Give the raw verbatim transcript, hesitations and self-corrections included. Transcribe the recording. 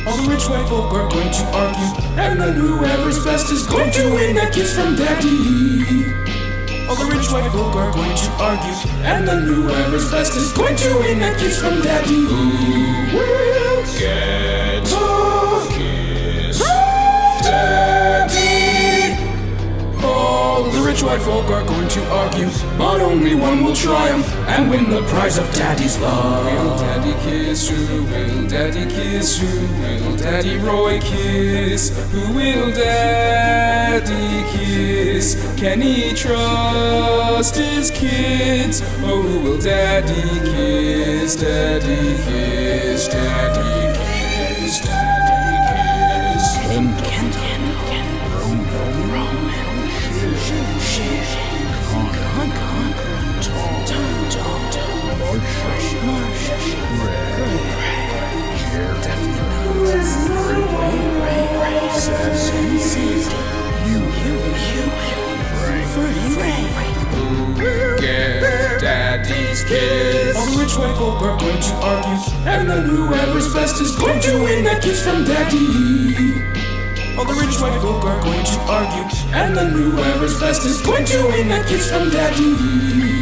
All the rich white folk are going to argue, and then whoever's best is going to win that kiss from daddy. All the rich white folk are going to argue, and then whoever's best is going to win that kiss from daddy. Who will get the kiss from daddy? All the rich white folk are going to argue, but only one will triumph and win the prize of daddy's love. Who will daddy kiss? Who will daddy kiss? Who will daddy Roy kiss? Who will daddy kiss? Can he trust his kids? Oh, who will daddy kiss? Daddy kiss, daddy kiss, daddy kiss. Ken, Ken, Ken, Ken, Rome, Rome, Rome, Shit, shit, Con, Con, Con, Tall, Tall, Tall, Tall, Marsh, Marsh, Ray, Ray, Jerry, Definitely, Ray, Ray, Ray, Says, You, You, You, Free, Free, Get daddy's kiss. All the rich white folk are going to argue, and then whoever's best is going to win that kiss from daddy. All the rich white folk are going to argue, and then whoever's best is going to win that kiss from daddy.